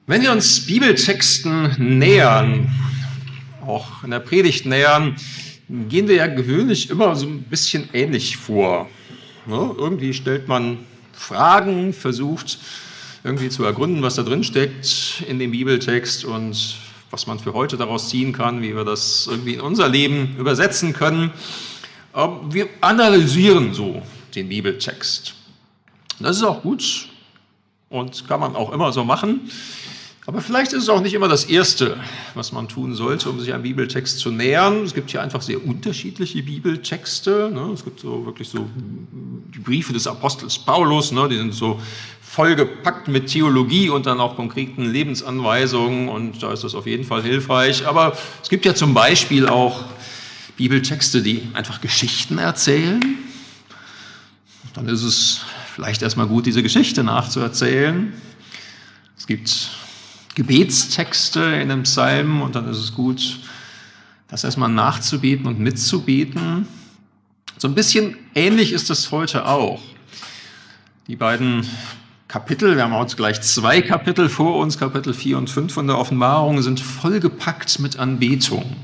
Wenn wir uns Bibeltexten nähern, auch in der Predigt nähern, gehen wir ja gewöhnlich immer so ein bisschen ähnlich vor. Irgendwie stellt man Fragen, versucht irgendwie zu ergründen, was da drin steckt in dem Bibeltext und was man für heute daraus ziehen kann, wie wir das irgendwie in unser Leben übersetzen können. Wir analysieren so den Bibeltext. Das ist auch gut und kann man auch immer so machen. Aber vielleicht ist es auch nicht immer das Erste, was man tun sollte, um sich einem Bibeltext zu nähern. Es gibt hier einfach sehr unterschiedliche Bibeltexte. Es gibt so wirklich so die Briefe des Apostels Paulus, die sind so vollgepackt mit Theologie und dann auch konkreten Lebensanweisungen und da ist das auf jeden Fall hilfreich. Aber es gibt ja zum Beispiel auch Bibeltexte, die einfach Geschichten erzählen. Dann ist es vielleicht erstmal gut, diese Geschichte nachzuerzählen. Es gibt Gebetstexte in den Psalmen und dann ist es gut, das erstmal nachzubeten und mitzubeten. So ein bisschen ähnlich ist es heute auch. Die beiden Kapitel, wir haben heute gleich 2 Kapitel vor uns, Kapitel 4 und 5 von der Offenbarung, sind vollgepackt mit Anbetung.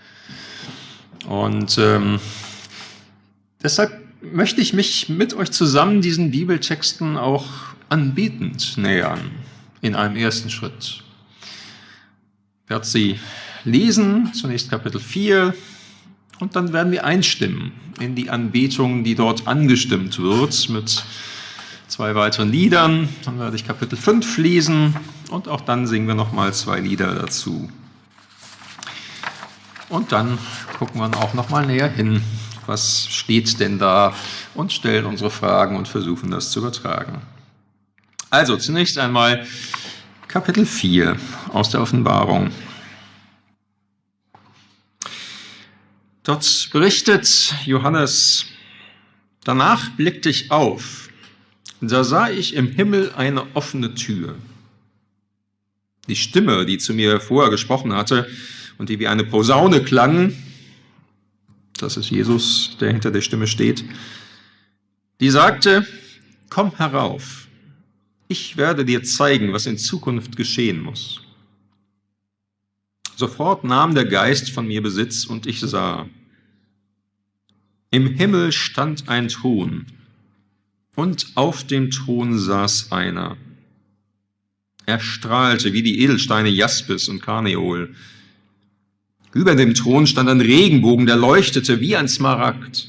Und deshalb möchte ich mich mit euch zusammen diesen Bibeltexten auch anbetend nähern in einem ersten Schritt. Ich werde sie lesen, zunächst Kapitel 4, und dann werden wir einstimmen in die Anbetung, die dort angestimmt wird, mit 2 weiteren Liedern. Dann werde ich Kapitel 5 lesen und auch dann singen wir nochmal 2 Lieder dazu. Und dann gucken wir auch nochmal näher hin, was steht denn da, und stellen unsere Fragen und versuchen das zu übertragen. Also zunächst einmal Kapitel 4 aus der Offenbarung. Dort berichtet Johannes: Danach blickte ich auf, da sah ich im Himmel eine offene Tür. Die Stimme, die zu mir vorher gesprochen hatte und die wie eine Posaune klang, das ist Jesus, der hinter der Stimme steht, die sagte: Komm herauf. Ich werde dir zeigen, was in Zukunft geschehen muss. Sofort nahm der Geist von mir Besitz und ich sah. Im Himmel stand ein Thron und auf dem Thron saß einer. Er strahlte wie die Edelsteine Jaspis und Karneol. Über dem Thron stand ein Regenbogen, der leuchtete wie ein Smaragd.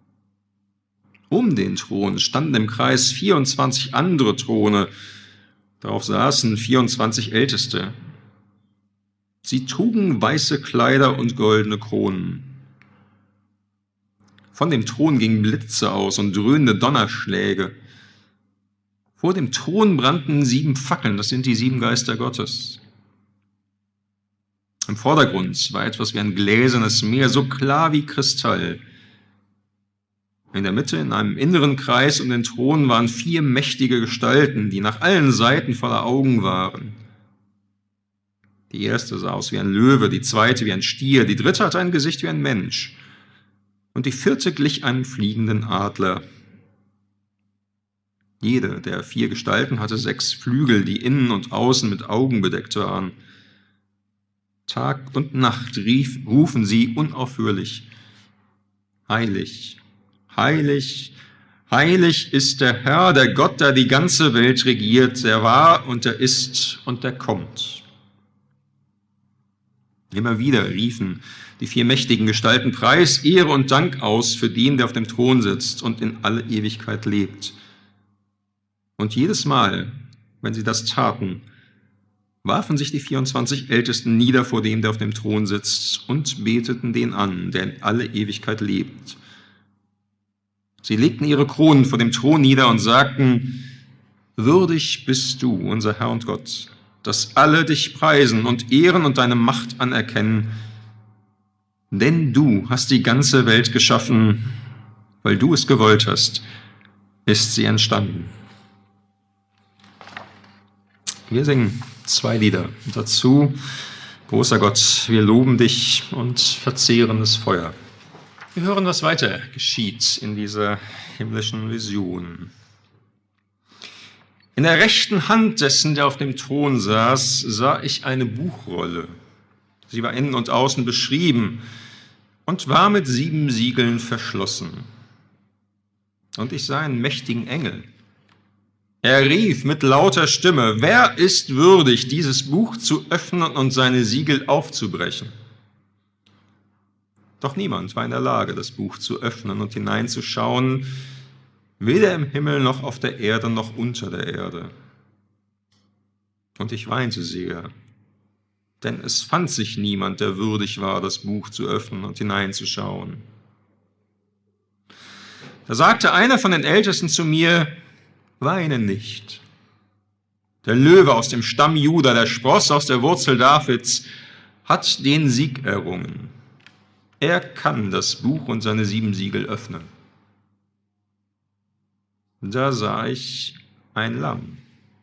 Um den Thron standen im Kreis 24 andere Throne, darauf saßen 24 Älteste. Sie trugen weiße Kleider und goldene Kronen. Von dem Thron gingen Blitze aus und dröhnende Donnerschläge. Vor dem Thron brannten 7 Fackeln, das sind die 7 Geister Gottes. Im Vordergrund war etwas wie ein gläsernes Meer, so klar wie Kristall. In der Mitte, in einem inneren Kreis um den Thron, waren 4 mächtige Gestalten, die nach allen Seiten voller Augen waren. Die erste sah aus wie ein Löwe, die zweite wie ein Stier, die dritte hatte ein Gesicht wie ein Mensch und die vierte glich einem fliegenden Adler. Jede der 4 Gestalten hatte 6 Flügel, die innen und außen mit Augen bedeckt waren. Tag und Nacht rufen sie unaufhörlich: Heilig, heilig, heilig ist der Herr, der Gott, der die ganze Welt regiert, der war und der ist und der kommt. Immer wieder riefen die 4 mächtigen Gestalten Preis, Ehre und Dank aus für den, der auf dem Thron sitzt und in alle Ewigkeit lebt. Und jedes Mal, wenn sie das taten, warfen sich die 24 Ältesten nieder vor dem, der auf dem Thron sitzt, und beteten den an, der in alle Ewigkeit lebt. Sie legten ihre Kronen vor dem Thron nieder und sagten: Würdig bist du, unser Herr und Gott, dass alle dich preisen und ehren und deine Macht anerkennen. Denn du hast die ganze Welt geschaffen, weil du es gewollt hast, ist sie entstanden. Wir singen 2 Lieder. Und dazu: Großer Gott, wir loben dich, und verzehrendes Feuer. Wir hören, was weiter geschieht in dieser himmlischen Vision. In der rechten Hand dessen, der auf dem Thron saß, sah ich eine Buchrolle. Sie war innen und außen beschrieben und war mit 7 Siegeln verschlossen. Und ich sah einen mächtigen Engel. Er rief mit lauter Stimme: Wer ist würdig, dieses Buch zu öffnen und seine Siegel aufzubrechen? Doch niemand war in der Lage, das Buch zu öffnen und hineinzuschauen, weder im Himmel noch auf der Erde noch unter der Erde. Und ich weinte sehr, denn es fand sich niemand, der würdig war, das Buch zu öffnen und hineinzuschauen. Da sagte einer von den Ältesten zu mir: Weine nicht. Der Löwe aus dem Stamm Juda, der Spross aus der Wurzel Davids, hat den Sieg errungen. Er kann das Buch und seine 7 Siegel öffnen. Da sah ich ein Lamm.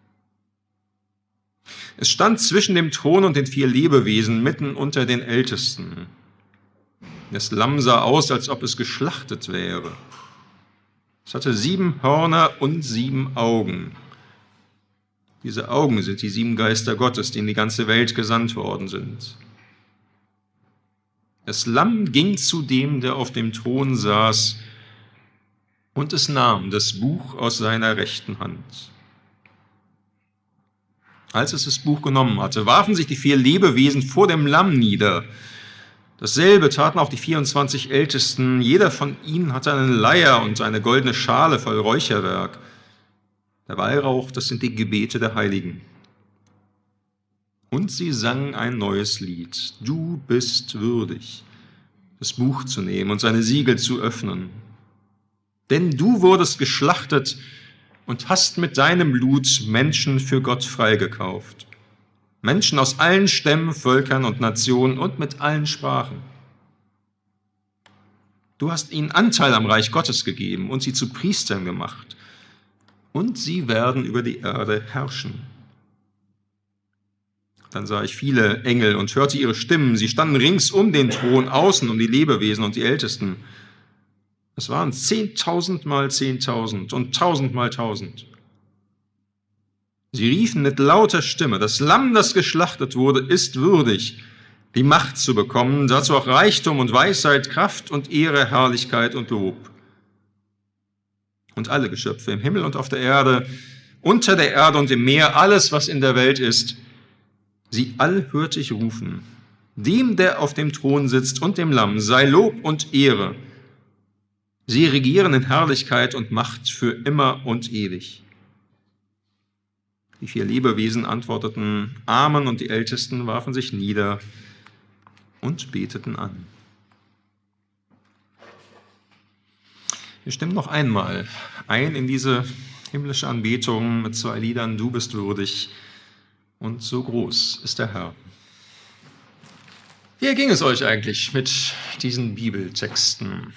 Es stand zwischen dem Thron und den 4 Lebewesen, mitten unter den Ältesten. Das Lamm sah aus, als ob es geschlachtet wäre. Es hatte 7 Hörner und 7 Augen. Diese Augen sind die 7 Geister Gottes, die in die ganze Welt gesandt worden sind. Das Lamm ging zu dem, der auf dem Thron saß, und es nahm das Buch aus seiner rechten Hand. Als es das Buch genommen hatte, warfen sich die 4 Lebewesen vor dem Lamm nieder. Dasselbe taten auch die 24 Ältesten. Jeder von ihnen hatte einen Leier und eine goldene Schale voll Räucherwerk. Der Weihrauch, das sind die Gebete der Heiligen. Und sie sangen ein neues Lied. Du bist würdig, das Buch zu nehmen und seine Siegel zu öffnen. Denn du wurdest geschlachtet und hast mit deinem Blut Menschen für Gott freigekauft. Menschen aus allen Stämmen, Völkern und Nationen und mit allen Sprachen. Du hast ihnen Anteil am Reich Gottes gegeben und sie zu Priestern gemacht. Und sie werden über die Erde herrschen. Dann sah ich viele Engel und hörte ihre Stimmen. Sie standen rings um den Thron, außen um die Lebewesen und die Ältesten. Es waren 10.000 mal 10.000 und 1.000 mal 1.000. Sie riefen mit lauter Stimme: Das Lamm, das geschlachtet wurde, ist würdig, die Macht zu bekommen, dazu auch Reichtum und Weisheit, Kraft und Ehre, Herrlichkeit und Lob. Und alle Geschöpfe im Himmel und auf der Erde, unter der Erde und im Meer, alles, was in der Welt ist, sie all hörte ich rufen: Dem, der auf dem Thron sitzt, und dem Lamm sei Lob und Ehre. Sie regieren in Herrlichkeit und Macht für immer und ewig. Die 4 Lebewesen antworteten Amen, und die Ältesten warfen sich nieder und beteten an. Wir stimmen noch einmal ein in diese himmlische Anbetung mit 2 Liedern: Du bist würdig und so groß ist der Herr. Wie ging es euch eigentlich mit diesen Bibeltexten?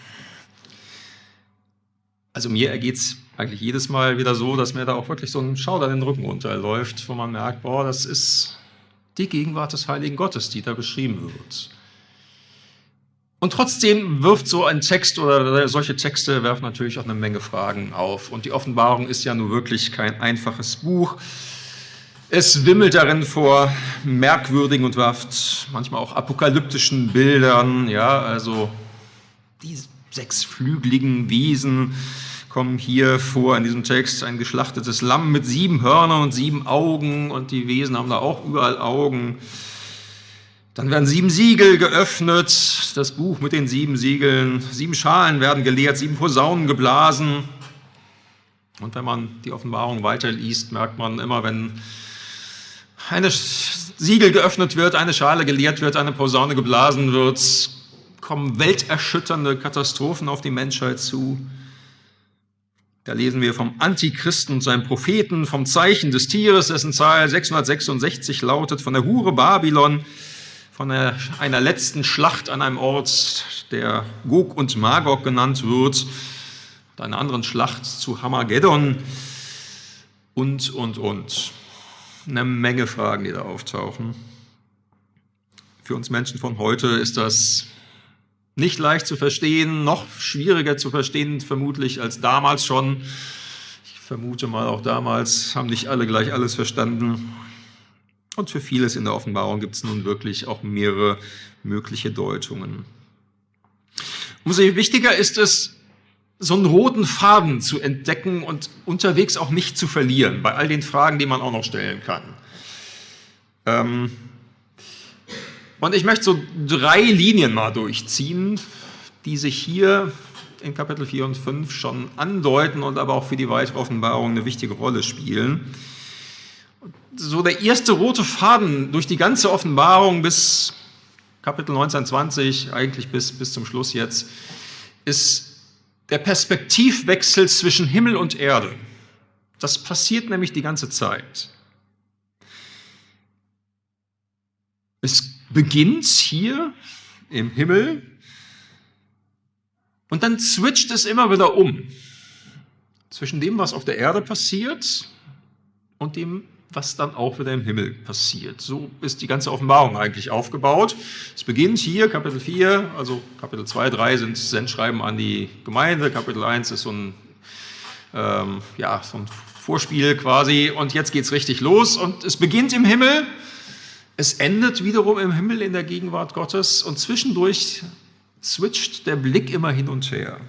Also mir ergeht es eigentlich jedes Mal wieder so, dass mir da auch wirklich so ein Schauder den Rücken runterläuft, wo man merkt, boah, das ist die Gegenwart des Heiligen Gottes, die da beschrieben wird. Und trotzdem wirft so ein Text oder solche Texte werfen natürlich auch eine Menge Fragen auf. Und die Offenbarung ist ja nun wirklich kein einfaches Buch. Es wimmelt darin vor merkwürdigen und wirft manchmal auch apokalyptischen Bildern. Ja, also die 6-flügeligen Wesen kommen hier vor in diesem Text: ein geschlachtetes Lamm mit 7 Hörnern und 7 Augen, und die Wesen haben da auch überall Augen. Dann werden 7 Siegel geöffnet, das Buch mit den 7 Siegeln, 7 Schalen werden geleert, 7 Posaunen geblasen. Und wenn man die Offenbarung weiterliest, merkt man immer, wenn eine Siegel geöffnet wird, eine Schale geleert wird, eine Posaune geblasen wird, kommen welterschütternde Katastrophen auf die Menschheit zu. Da lesen wir vom Antichristen und seinem Propheten, vom Zeichen des Tieres, dessen Zahl 666 lautet, von der Hure Babylon, von einer letzten Schlacht an einem Ort, der Gog und Magog genannt wird, und einer anderen Schlacht zu Hamageddon und. Eine Menge Fragen, die da auftauchen. Für uns Menschen von heute ist das nicht leicht zu verstehen, noch schwieriger zu verstehen vermutlich als damals schon. Ich vermute mal, auch damals haben nicht alle gleich alles verstanden. Und für vieles in der Offenbarung gibt es nun wirklich auch mehrere mögliche Deutungen. Umso wichtiger ist es, so einen roten Faden zu entdecken und unterwegs auch nicht zu verlieren, bei all den Fragen, die man auch noch stellen kann. Und ich möchte so 3 Linien mal durchziehen, die sich hier in Kapitel 4 und 5 schon andeuten und aber auch für die weitere Offenbarung eine wichtige Rolle spielen. So der erste rote Faden durch die ganze Offenbarung bis Kapitel 19, 20, eigentlich bis zum Schluss jetzt, ist der Perspektivwechsel zwischen Himmel und Erde. Das passiert nämlich die ganze Zeit. Es beginnt hier im Himmel und dann switcht es immer wieder um. Zwischen dem, was auf der Erde passiert und dem, was dann auch wieder im Himmel passiert. So ist die ganze Offenbarung eigentlich aufgebaut. Es beginnt hier, Kapitel 4, also Kapitel 2, 3 sind Sendschreiben an die Gemeinde, Kapitel 1 ist so ein Vorspiel quasi und jetzt geht es richtig los und es beginnt im Himmel, es endet wiederum im Himmel in der Gegenwart Gottes und zwischendurch switcht der Blick immer hin und her.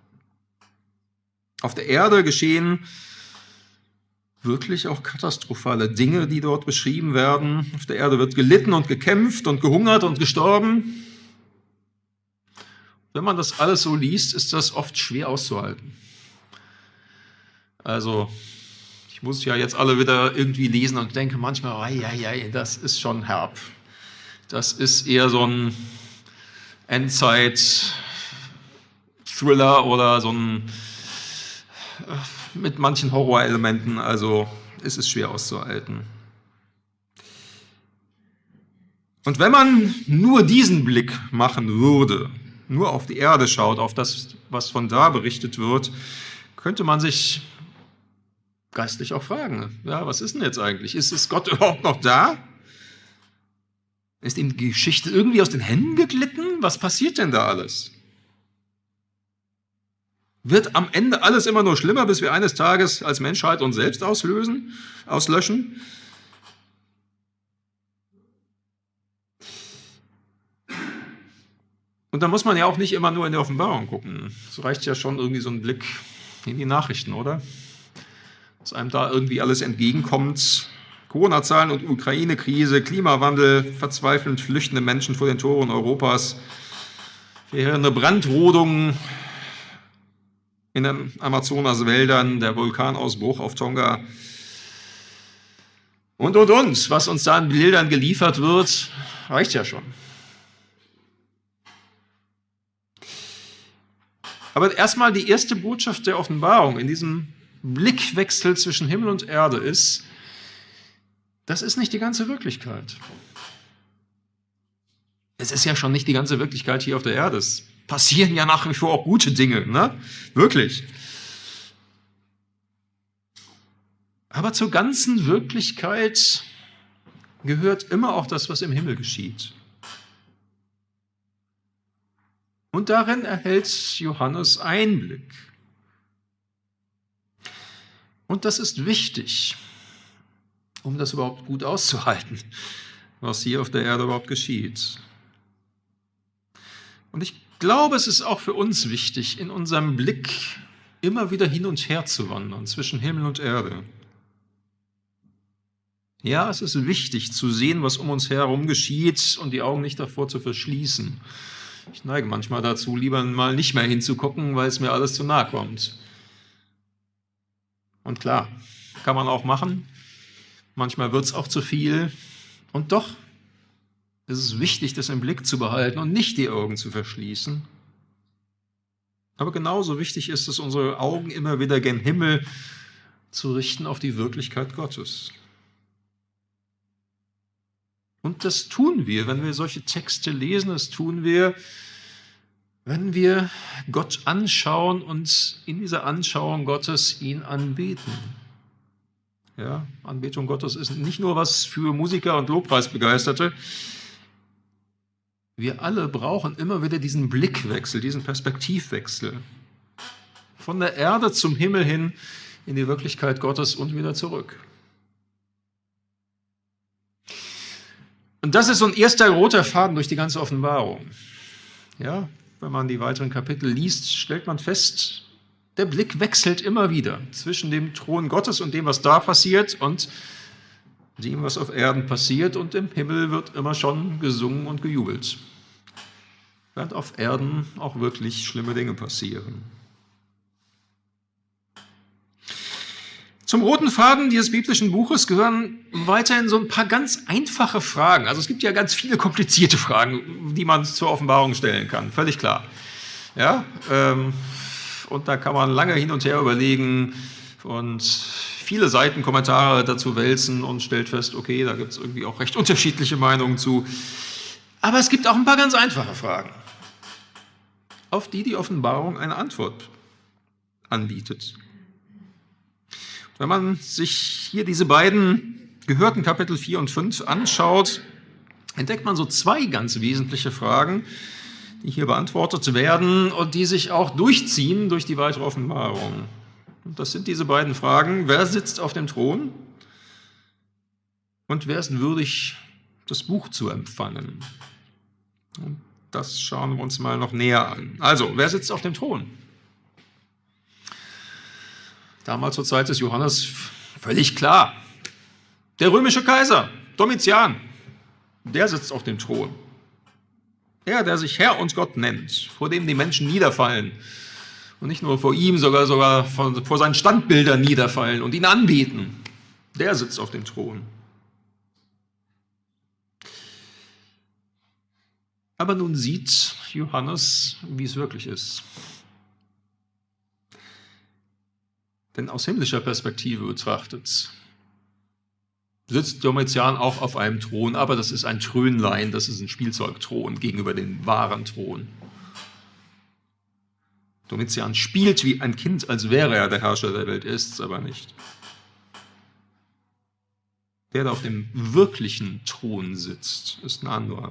Auf der Erde geschehen wirklich auch katastrophale Dinge, die dort beschrieben werden. Auf der Erde wird gelitten und gekämpft und gehungert und gestorben. Wenn man das alles so liest, ist das oft schwer auszuhalten. Also, ich muss ja jetzt alle wieder irgendwie lesen und denke manchmal, das ist schon herb. Das ist eher so ein Endzeit-Thriller oder so ein mit manchen Horrorelementen, also es ist schwer auszuhalten. Und wenn man nur diesen Blick machen würde, nur auf die Erde schaut, auf das, was von da berichtet wird, könnte man sich geistlich auch fragen, ja, was ist denn jetzt eigentlich? Ist Gott überhaupt noch da? Ist ihm die Geschichte irgendwie aus den Händen geglitten? Was passiert denn da alles? Wird am Ende alles immer nur schlimmer, bis wir eines Tages als Menschheit uns selbst auslöschen? Und da muss man ja auch nicht immer nur in der Offenbarung gucken. Es reicht ja schon irgendwie so ein Blick in die Nachrichten, oder? Dass einem da irgendwie alles entgegenkommt. Corona-Zahlen und Ukraine-Krise, Klimawandel, verzweifelnd flüchtende Menschen vor den Toren Europas, wir hören eine Brandrodung in den Amazonaswäldern, der Vulkanausbruch auf Tonga und. Was uns da an Bildern geliefert wird, reicht ja schon. Aber erstmal die erste Botschaft der Offenbarung in diesem Blickwechsel zwischen Himmel und Erde ist, das ist nicht die ganze Wirklichkeit. Es ist ja schon nicht die ganze Wirklichkeit hier auf der Erde. Es passieren ja nach wie vor auch gute Dinge, ne? Wirklich. Aber zur ganzen Wirklichkeit gehört immer auch das, was im Himmel geschieht. Und darin erhält Johannes Einblick. Und das ist wichtig, um das überhaupt gut auszuhalten, was hier auf der Erde überhaupt geschieht. Und ich glaube, es ist auch für uns wichtig, in unserem Blick immer wieder hin und her zu wandern zwischen Himmel und Erde. Ja, es ist wichtig zu sehen, was um uns herum geschieht und die Augen nicht davor zu verschließen. Ich neige manchmal dazu, lieber mal nicht mehr hinzugucken, weil es mir alles zu nahe kommt. Und klar, kann man auch machen. Manchmal wird es auch zu viel. Und doch ist es wichtig, das im Blick zu behalten und nicht die Augen zu verschließen. Aber genauso wichtig ist es, unsere Augen immer wieder gen Himmel zu richten auf die Wirklichkeit Gottes. Und das tun wir, wenn wir solche Texte lesen, das tun wir, wenn wir Gott anschauen und in dieser Anschauung Gottes ihn anbeten. Ja, Anbetung Gottes ist nicht nur was für Musiker und Lobpreisbegeisterte. Wir alle brauchen immer wieder diesen Blickwechsel, diesen Perspektivwechsel. Von der Erde zum Himmel hin in die Wirklichkeit Gottes und wieder zurück. Und das ist so ein erster roter Faden durch die ganze Offenbarung. Ja, wenn man die weiteren Kapitel liest, stellt man fest, der Blick wechselt immer wieder zwischen dem Thron Gottes und dem, was da passiert, und dem, was auf Erden passiert. Und im Himmel wird immer schon gesungen und gejubelt, während auf Erden auch wirklich schlimme Dinge passieren. Zum roten Faden dieses biblischen Buches gehören weiterhin so ein paar ganz einfache Fragen. Also es gibt ja ganz viele komplizierte Fragen, die man zur Offenbarung stellen kann, völlig klar. Ja, und da kann man lange hin und her überlegen und viele Seiten Kommentare dazu wälzen und stellt fest, okay, da gibt es irgendwie auch recht unterschiedliche Meinungen zu. Aber es gibt auch ein paar ganz einfache Fragen, auf die die Offenbarung eine Antwort anbietet. Wenn man sich hier diese beiden gehörten Kapitel 4 und 5 anschaut, entdeckt man so zwei ganz wesentliche Fragen, die hier beantwortet werden und die sich auch durchziehen durch die weitere Offenbarung. Und das sind diese beiden Fragen: Wer sitzt auf dem Thron und wer ist würdig, das Buch zu empfangen? Und das schauen wir uns mal noch näher an. Also, wer sitzt auf dem Thron? Damals zur Zeit des Johannes völlig klar. Der römische Kaiser, Domitian, der sitzt auf dem Thron. Er, der sich Herr und Gott nennt, vor dem die Menschen niederfallen. Und nicht nur vor ihm, sogar vor seinen Standbildern niederfallen und ihn anbeten. Der sitzt auf dem Thron. Aber nun sieht Johannes, wie es wirklich ist. Denn aus himmlischer Perspektive betrachtet sitzt Domitian auch auf einem Thron, aber das ist ein Trönlein, das ist ein Spielzeugthron gegenüber dem wahren Thron. Domitian spielt wie ein Kind, als wäre er der Herrscher der Welt, ist es aber nicht. Der auf dem wirklichen Thron sitzt, ist ein anderer.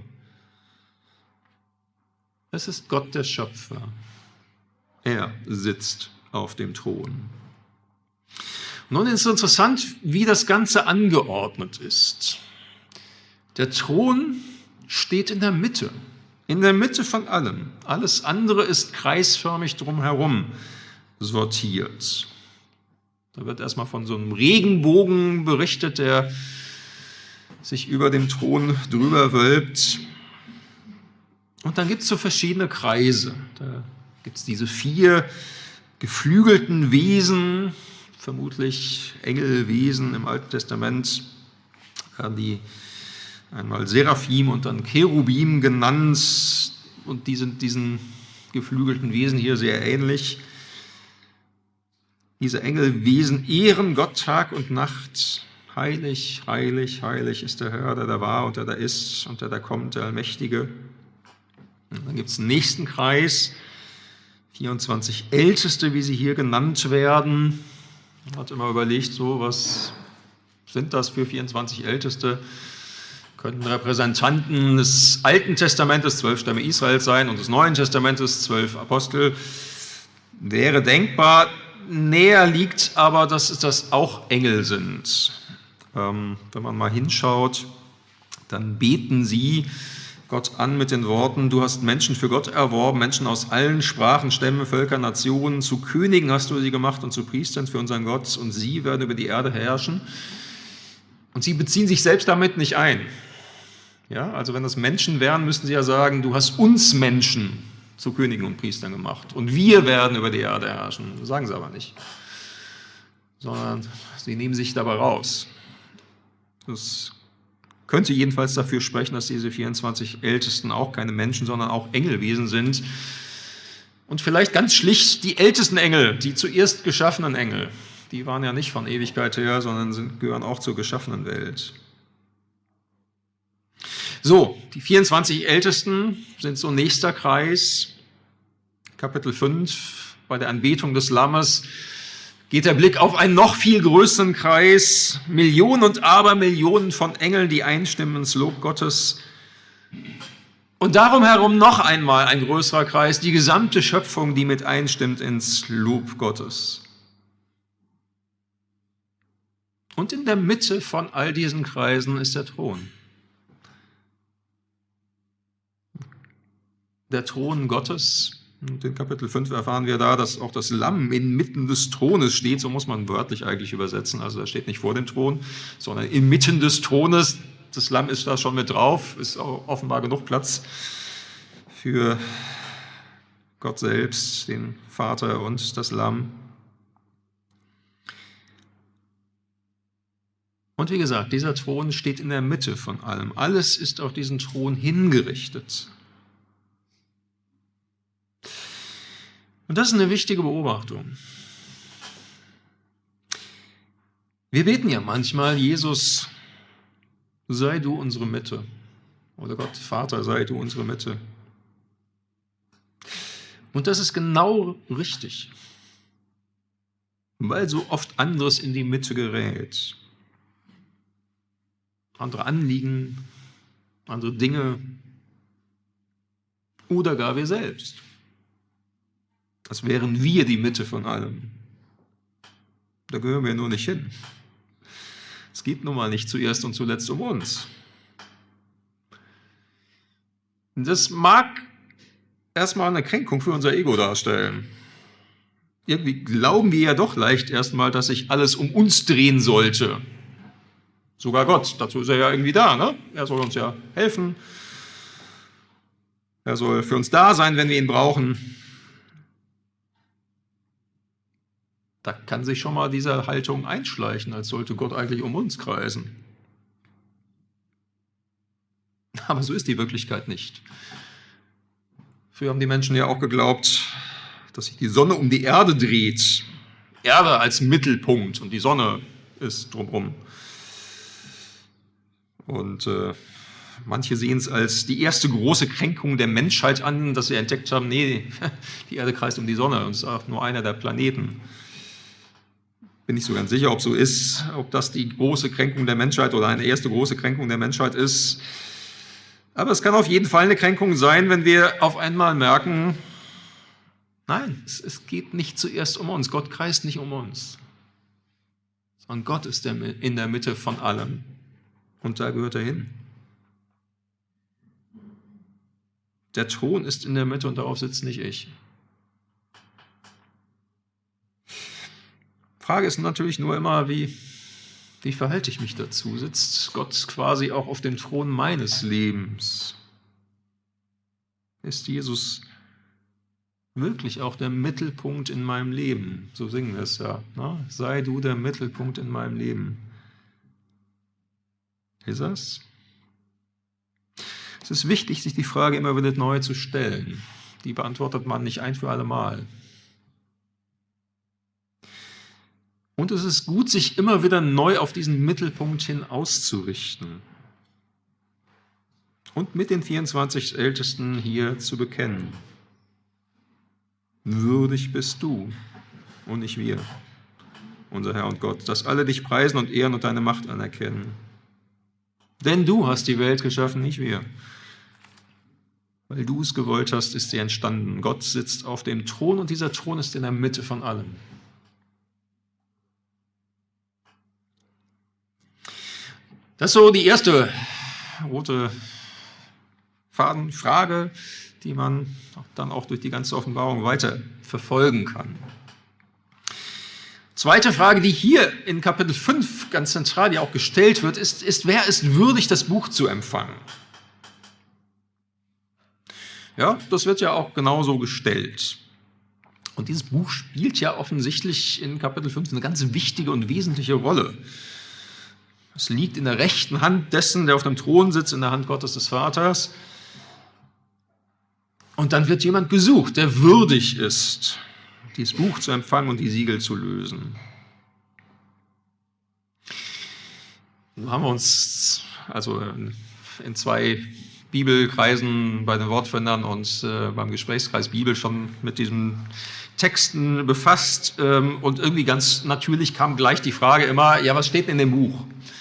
Es ist Gott der Schöpfer. Er sitzt auf dem Thron. Nun ist es interessant, wie das Ganze angeordnet ist. Der Thron steht in der Mitte von allem. Alles andere ist kreisförmig drumherum sortiert. Da wird erstmal von so einem Regenbogen berichtet, der sich über dem Thron drüber wölbt. Und dann gibt es so verschiedene Kreise. Da gibt es diese 4 geflügelten Wesen, vermutlich Engelwesen im Alten Testament, die einmal Seraphim und dann Cherubim genannt, und die sind diesen geflügelten Wesen hier sehr ähnlich. Diese Engelwesen ehren Gott Tag und Nacht. Heilig, heilig, heilig ist der Herr, der da war und der da ist und der da kommt, der Allmächtige. Und dann gibt es einen nächsten Kreis, 24 Älteste, wie sie hier genannt werden. Man hat immer überlegt, so, was sind das für 24 Älteste? Könnten Repräsentanten des Alten Testamentes, 12 Stämme Israels sein, und des Neuen Testamentes, 12 Apostel. Wäre denkbar. Näher liegt aber, dass das auch Engel sind. Wenn man mal hinschaut, dann beten sie Gott an mit den Worten: Du hast Menschen für Gott erworben, Menschen aus allen Sprachen, Stämmen, Völkern, Nationen. Zu Königen hast du sie gemacht und zu Priestern für unseren Gott, und sie werden über die Erde herrschen. Und sie beziehen sich selbst damit nicht ein. Ja, also wenn das Menschen wären, müssten sie ja sagen: Du hast uns Menschen zu Königen und Priestern gemacht und wir werden über die Erde herrschen. Das sagen sie aber nicht. Sondern sie nehmen sich dabei raus. Das könnte jedenfalls dafür sprechen, dass diese 24 Ältesten auch keine Menschen, sondern auch Engelwesen sind. Und vielleicht ganz schlicht die ältesten Engel, die zuerst geschaffenen Engel. Die waren ja nicht von Ewigkeit her, sondern gehören auch zur geschaffenen Welt. So, die 24 Ältesten sind so nächster Kreis. Kapitel 5, bei der Anbetung des Lammes geht der Blick auf einen noch viel größeren Kreis. Millionen und Abermillionen von Engeln, die einstimmen ins Lob Gottes. Und darum herum noch einmal ein größerer Kreis, die gesamte Schöpfung, die mit einstimmt ins Lob Gottes. Und in der Mitte von all diesen Kreisen ist der Thron. Der Thron Gottes. Und in Kapitel 5 erfahren wir da, dass auch das Lamm inmitten des Thrones steht. So muss man wörtlich eigentlich übersetzen. Also er steht nicht vor dem Thron, sondern inmitten des Thrones. Das Lamm ist da schon mit drauf. Ist auch offenbar genug Platz für Gott selbst, den Vater und das Lamm. Und wie gesagt, dieser Thron steht in der Mitte von allem. Alles ist auf diesen Thron hingerichtet. Und das ist eine wichtige Beobachtung. Wir beten ja manchmal, Jesus, sei du unsere Mitte. Oder Gott, Vater, sei du unsere Mitte. Und das ist genau richtig, weil so oft anderes in die Mitte gerät. Andere Anliegen, andere Dinge oder gar wir selbst. Als wären wir die Mitte von allem. Da gehören wir nur nicht hin. Es geht nun mal nicht zuerst und zuletzt um uns. Das mag erstmal eine Kränkung für unser Ego darstellen. Irgendwie glauben wir ja doch leicht erstmal, dass sich alles um uns drehen sollte. Sogar Gott, dazu ist er ja irgendwie da, ne? Er soll uns ja helfen. Er soll für uns da sein, wenn wir ihn brauchen. Da kann sich schon mal diese Haltung einschleichen, als sollte Gott eigentlich um uns kreisen. Aber so ist die Wirklichkeit nicht. Früher haben die Menschen ja auch geglaubt, dass sich die Sonne um die Erde dreht. Erde als Mittelpunkt und die Sonne ist drumherum. Und manche sehen es als die erste große Kränkung der Menschheit an, dass sie entdeckt haben, nee, die Erde kreist um die Sonne und ist auch nur einer der Planeten. Bin nicht so ganz sicher, ob so ist, ob das die große Kränkung der Menschheit oder eine erste große Kränkung der Menschheit ist. Aber es kann auf jeden Fall eine Kränkung sein, wenn wir auf einmal merken, nein, es geht nicht zuerst um uns. Gott kreist nicht um uns, sondern Gott ist in der Mitte von allem. Und da gehört er hin. Der Thron ist in der Mitte und darauf sitzt nicht ich. Frage ist natürlich nur immer, wie verhalte ich mich dazu? Sitzt Gott quasi auch auf dem Thron meines Lebens? Ist Jesus wirklich auch der Mittelpunkt in meinem Leben? So singen wir es ja. Ne? Sei du der Mittelpunkt in meinem Leben. Ist das? Es ist wichtig, sich die Frage immer wieder neu zu stellen. Die beantwortet man nicht ein für alle Mal. Und es ist gut, sich immer wieder neu auf diesen Mittelpunkt hin auszurichten. Und mit den 24 Ältesten hier zu bekennen. Würdig bist du und nicht wir, unser Herr und Gott, dass alle dich preisen und ehren und deine Macht anerkennen. Denn du hast die Welt geschaffen, nicht wir. Weil du es gewollt hast, ist sie entstanden. Gott sitzt auf dem Thron und dieser Thron ist in der Mitte von allem. Das ist so die erste rote Fadenfrage, die man dann auch durch die ganze Offenbarung weiter verfolgen kann. Zweite Frage, die hier in Kapitel 5 ganz zentral ja auch gestellt wird, ist, wer ist würdig, das Buch zu empfangen? Ja, das wird ja auch genauso gestellt. Und dieses Buch spielt ja offensichtlich in Kapitel 5 eine ganz wichtige und wesentliche Rolle. Es liegt in der rechten Hand dessen, der auf dem Thron sitzt, in der Hand Gottes des Vaters. Und dann wird jemand gesucht, der würdig ist, dieses Buch zu empfangen und die Siegel zu lösen. Nun haben wir uns also in 2 Bibelkreisen bei den Wortfindern und beim Gesprächskreis Bibel schon mit diesen Texten befasst. Und irgendwie ganz natürlich kam gleich die Frage immer, ja, was steht denn in dem Buch?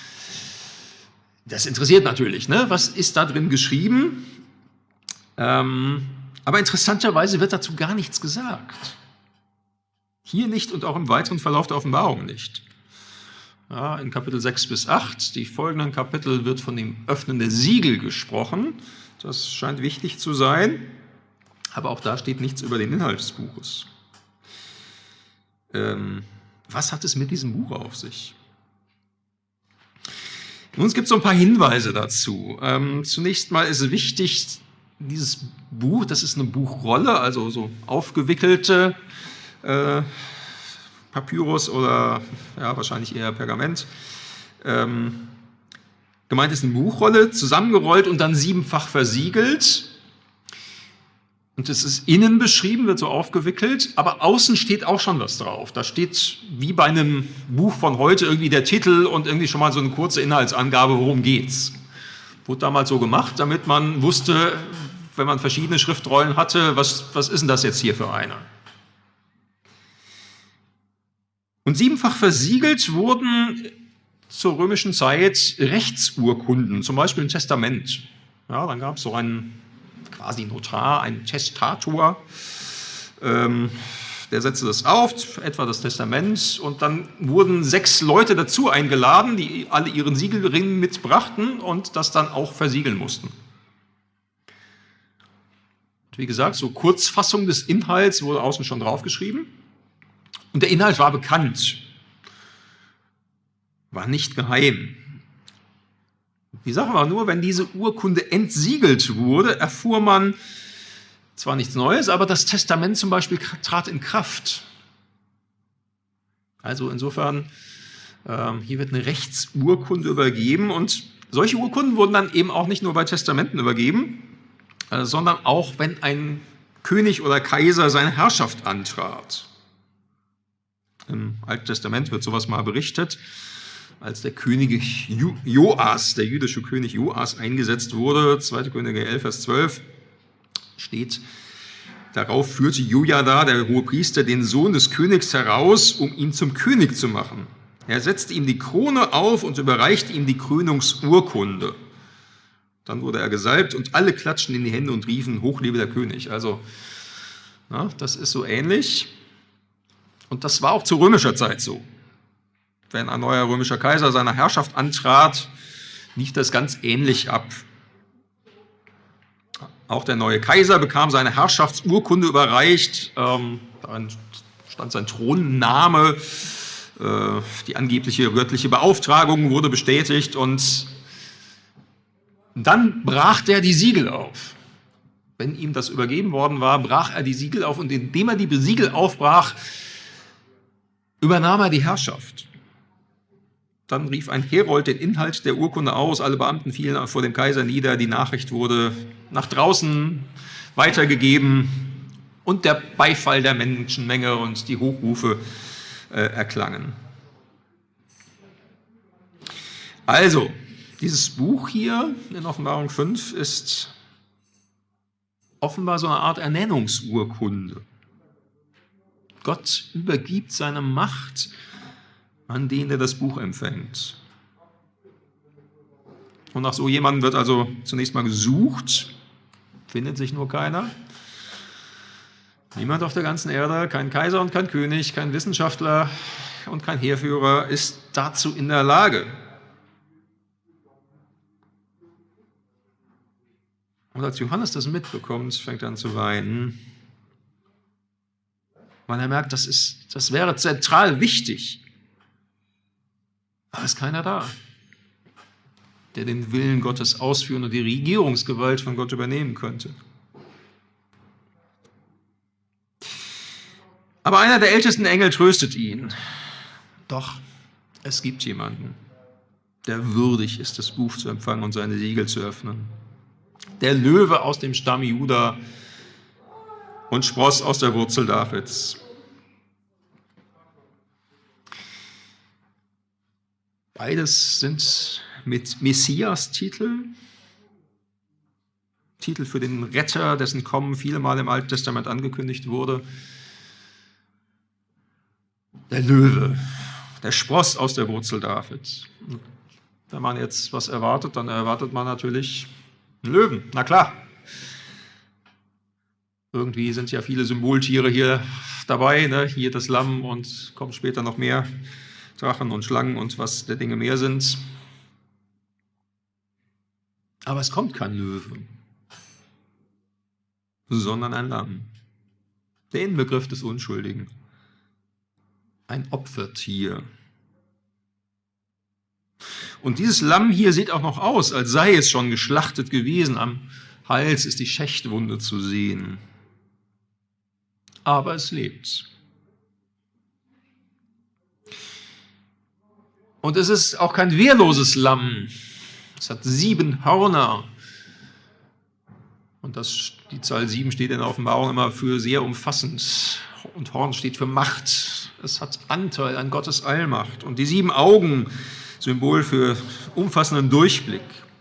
Das interessiert natürlich, ne? Was ist da drin geschrieben? Aber interessanterweise wird dazu gar nichts gesagt. Hier nicht und auch im weiteren Verlauf der Offenbarung nicht. Ja, in Kapitel 6 bis 8. Die folgenden Kapitel wird von dem Öffnen der Siegel gesprochen. Das scheint wichtig zu sein, aber auch da steht nichts über den Inhalt des Buches. Was hat es mit diesem Buch auf sich? Nun, es gibt so ein paar Hinweise dazu. Zunächst mal ist wichtig, dieses Buch, das ist eine Buchrolle, also so aufgewickelte Papyrus oder ja, wahrscheinlich eher Pergament. Gemeint ist eine Buchrolle, zusammengerollt und dann 7-fach versiegelt. Und es ist innen beschrieben, wird so aufgewickelt, aber außen steht auch schon was drauf. Da steht wie bei einem Buch von heute irgendwie der Titel und irgendwie schon mal so eine kurze Inhaltsangabe, worum geht's. Wurde damals so gemacht, damit man wusste, wenn man verschiedene Schriftrollen hatte, was ist denn das jetzt hier für eine? Und 7-fach versiegelt wurden zur römischen Zeit Rechtsurkunden, zum Beispiel ein Testament. Ja, dann gab es so einen quasi Notar, einen Testator, der setzte das auf, etwa das Testament, und dann wurden 6 Leute dazu eingeladen, die alle ihren Siegelring mitbrachten und das dann auch versiegeln mussten. Und wie gesagt, so Kurzfassung des Inhalts wurde außen schon draufgeschrieben. Und der Inhalt war bekannt, war nicht geheim. Die Sache war nur, wenn diese Urkunde entsiegelt wurde, erfuhr man zwar nichts Neues, aber das Testament zum Beispiel trat in Kraft. Also insofern, hier wird eine Rechtsurkunde übergeben und solche Urkunden wurden dann eben auch nicht nur bei Testamenten übergeben, sondern auch, wenn ein König oder Kaiser seine Herrschaft antrat. Im Alten Testament wird sowas mal berichtet, als der König Joas, der jüdische König Joas eingesetzt wurde, 2. Könige 11, Vers 12, steht, darauf führte Jojada, der Hohepriester, den Sohn des Königs heraus, um ihn zum König zu machen. Er setzte ihm die Krone auf und überreichte ihm die Krönungsurkunde. Dann wurde er gesalbt und alle klatschten in die Hände und riefen, hoch lebe der König. Also, na, das ist so ähnlich. Und das war auch zu römischer Zeit so. Wenn ein neuer römischer Kaiser seiner Herrschaft antrat, lief das ganz ähnlich ab. Auch der neue Kaiser bekam seine Herrschaftsurkunde überreicht. Darin stand sein Thronname, die angebliche göttliche Beauftragung wurde bestätigt und dann brach der die Siegel auf. Wenn ihm das übergeben worden war, brach er die Siegel auf und indem er die Siegel aufbrach, übernahm er die Herrschaft. Dann rief ein Herold den Inhalt der Urkunde aus, alle Beamten fielen vor dem Kaiser nieder, die Nachricht wurde nach draußen weitergegeben und der Beifall der Menschenmenge und die Hochrufe erklangen. Also, dieses Buch hier in Offenbarung 5 ist offenbar so eine Art Ernennungsurkunde. Gott übergibt seine Macht an den, der das Buch empfängt. Und nach so jemandem wird also zunächst mal gesucht, findet sich nur keiner. Niemand auf der ganzen Erde, kein Kaiser und kein König, kein Wissenschaftler und kein Heerführer ist dazu in der Lage. Und als Johannes das mitbekommt, fängt er an zu weinen, weil er merkt, das wäre zentral wichtig. Aber es ist keiner da, der den Willen Gottes ausführen und die Regierungsgewalt von Gott übernehmen könnte. Aber einer der ältesten Engel tröstet ihn. Doch, es gibt jemanden, der würdig ist, das Buch zu empfangen und seine Siegel zu öffnen. Der Löwe aus dem Stamm Juda und Spross aus der Wurzel Davids. Beides sind mit Messias-Titel, Titel für den Retter, dessen Kommen viele Mal im Alten Testament angekündigt wurde. Der Löwe, der Spross aus der Wurzel Davids. Wenn man jetzt was erwartet, dann erwartet man natürlich einen Löwen, na klar. Irgendwie sind ja viele Symboltiere hier dabei, ne? Hier das Lamm und kommt später noch mehr Drachen und Schlangen und was der Dinge mehr sind. Aber es kommt kein Löwe, sondern ein Lamm. Der Inbegriff des Unschuldigen. Ein Opfertier. Und dieses Lamm hier sieht auch noch aus, als sei es schon geschlachtet gewesen. Am Hals ist die Schächtwunde zu sehen. Aber es lebt. Und es ist auch kein wehrloses Lamm. Es hat 7 Hörner. Und die Zahl 7 steht in der Offenbarung immer für sehr umfassend. Und Horn steht für Macht. Es hat Anteil an Gottes Allmacht. Und die 7 Augen, Symbol für umfassenden Durchblick.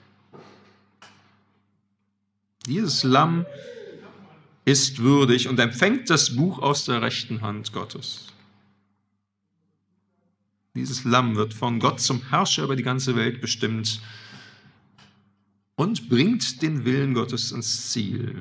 Dieses Lamm ist würdig und empfängt das Buch aus der rechten Hand Gottes. Dieses Lamm wird von Gott zum Herrscher über die ganze Welt bestimmt und bringt den Willen Gottes ins Ziel.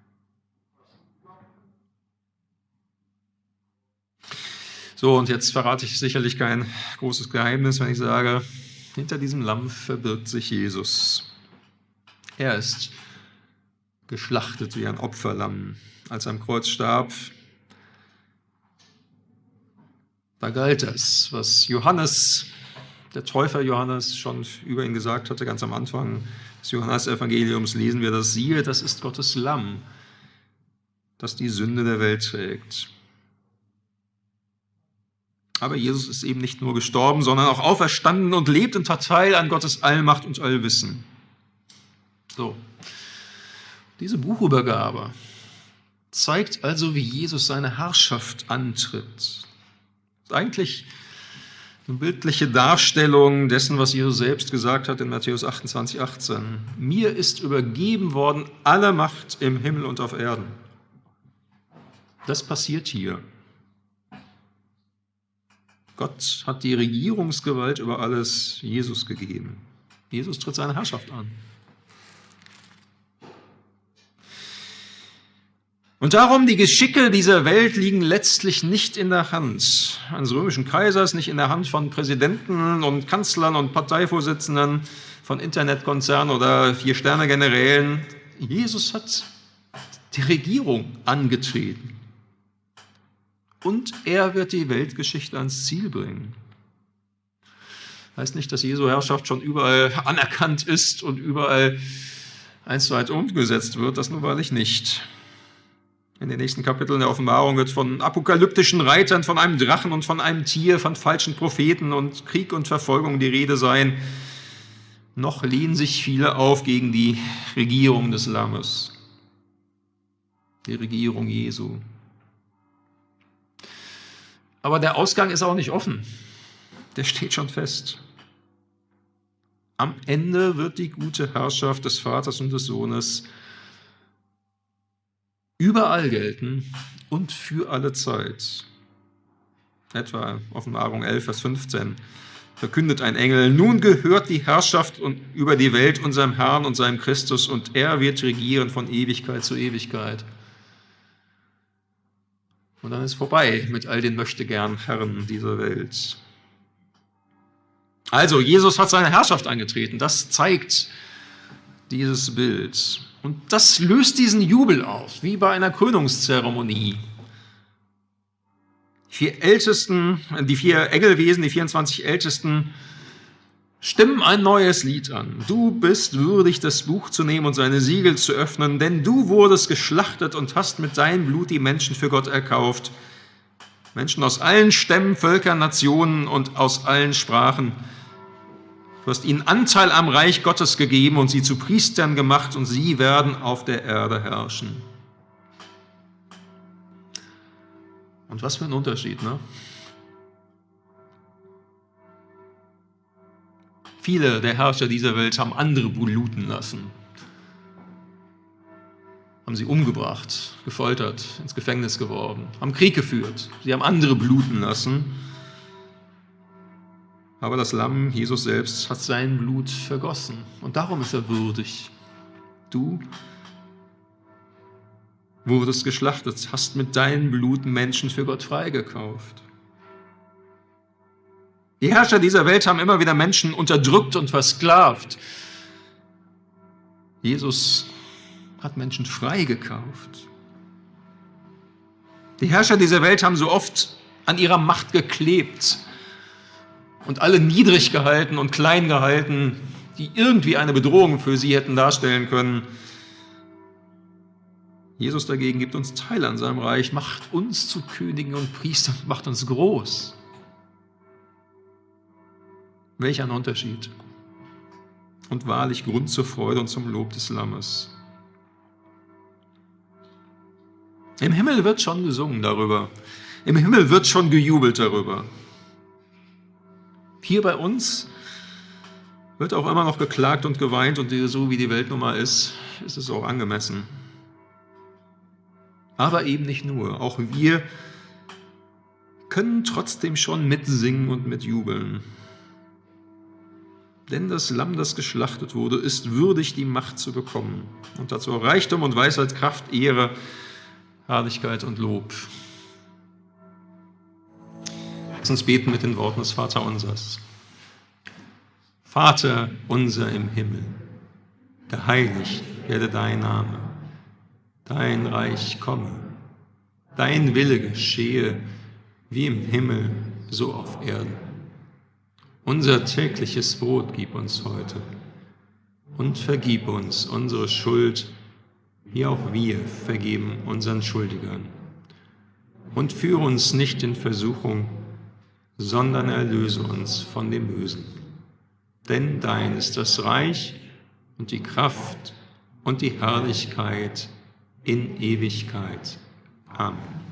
So, und jetzt verrate ich sicherlich kein großes Geheimnis, wenn ich sage, hinter diesem Lamm verbirgt sich Jesus. Er ist geschlachtet wie ein Opferlamm. Als er am Kreuz starb, da galt es, was Johannes, der Täufer Johannes, schon über ihn gesagt hatte, ganz am Anfang des Johannesevangeliums lesen wir das: Siehe, das ist Gottes Lamm, das die Sünde der Welt trägt. Aber Jesus ist eben nicht nur gestorben, sondern auch auferstanden und lebt und hat Teil an Gottes Allmacht und Allwissen. So, diese Buchübergabe zeigt also, wie Jesus seine Herrschaft antritt. Eigentlich eine bildliche Darstellung dessen, was Jesus selbst gesagt hat in Matthäus 28, 18. Mir ist übergeben worden alle Macht im Himmel und auf Erden. Das passiert hier. Gott hat die Regierungsgewalt über alles Jesus gegeben. Jesus tritt seine Herrschaft an. Und darum, die Geschicke dieser Welt liegen letztlich nicht in der Hand eines römischen Kaisers, nicht in der Hand von Präsidenten und Kanzlern und Parteivorsitzenden, von Internetkonzernen oder 4-Sterne-Generälen. Jesus hat die Regierung angetreten. Und er wird die Weltgeschichte ans Ziel bringen. Heißt nicht, dass Jesu Herrschaft schon überall anerkannt ist und überall einstweit umgesetzt wird, das nun wahrlich nicht. In den nächsten Kapiteln der Offenbarung wird von apokalyptischen Reitern, von einem Drachen und von einem Tier, von falschen Propheten und Krieg und Verfolgung die Rede sein. Noch lehnen sich viele auf gegen die Regierung des Lammes, die Regierung Jesu. Aber der Ausgang ist auch nicht offen. Der steht schon fest. Am Ende wird die gute Herrschaft des Vaters und des Sohnes überall gelten und für alle Zeit. Etwa Offenbarung 11, Vers 15 verkündet ein Engel: Nun gehört die Herrschaft über die Welt unserem Herrn und seinem Christus, und er wird regieren von Ewigkeit zu Ewigkeit. Und dann ist vorbei mit all den Möchtegern-Herren dieser Welt. Also, Jesus hat seine Herrschaft angetreten. Das zeigt dieses Bild. Und das löst diesen Jubel aus, wie bei einer Krönungszeremonie. Die 4 Engelwesen, die 24 Ältesten, stimmen ein neues Lied an. Du bist würdig, das Buch zu nehmen und seine Siegel zu öffnen, denn du wurdest geschlachtet und hast mit deinem Blut die Menschen für Gott erkauft. Menschen aus allen Stämmen, Völkern, Nationen und aus allen Sprachen. Du hast ihnen Anteil am Reich Gottes gegeben und sie zu Priestern gemacht, und sie werden auf der Erde herrschen. Und was für ein Unterschied, ne? Viele der Herrscher dieser Welt haben andere bluten lassen, haben sie umgebracht, gefoltert, ins Gefängnis geworfen, haben Krieg geführt, sie haben andere bluten lassen. Aber das Lamm, Jesus selbst, hat sein Blut vergossen und darum ist er würdig. Du wurdest geschlachtet, hast mit deinem Blut Menschen für Gott freigekauft. Die Herrscher dieser Welt haben immer wieder Menschen unterdrückt und versklavt. Jesus hat Menschen freigekauft. Die Herrscher dieser Welt haben so oft an ihrer Macht geklebt und alle niedrig gehalten und klein gehalten, die irgendwie eine Bedrohung für sie hätten darstellen können. Jesus dagegen gibt uns Teil an seinem Reich, macht uns zu Königen und Priestern, macht uns groß. Welch ein Unterschied! Und wahrlich Grund zur Freude und zum Lob des Lammes. Im Himmel wird schon gesungen darüber. Im Himmel wird schon gejubelt darüber. Hier bei uns wird auch immer noch geklagt und geweint und so wie die Welt nun mal ist es auch angemessen. Aber eben nicht nur. Auch wir können trotzdem schon mitsingen und mitjubeln. Denn das Lamm, das geschlachtet wurde, ist würdig, die Macht zu bekommen. Und dazu Reichtum und Weisheit, Kraft, Ehre, Herrlichkeit und Lob. Lass uns beten mit den Worten des Vaterunsers. Vater unser im Himmel, geheiligt werde dein Name. Dein Reich komme, dein Wille geschehe, wie im Himmel, so auf Erden. Unser tägliches Brot gib uns heute und vergib uns unsere Schuld, wie auch wir vergeben unseren Schuldigern. Und führe uns nicht in Versuchung, sondern erlöse uns von dem Bösen. Denn dein ist das Reich und die Kraft und die Herrlichkeit in Ewigkeit. Amen.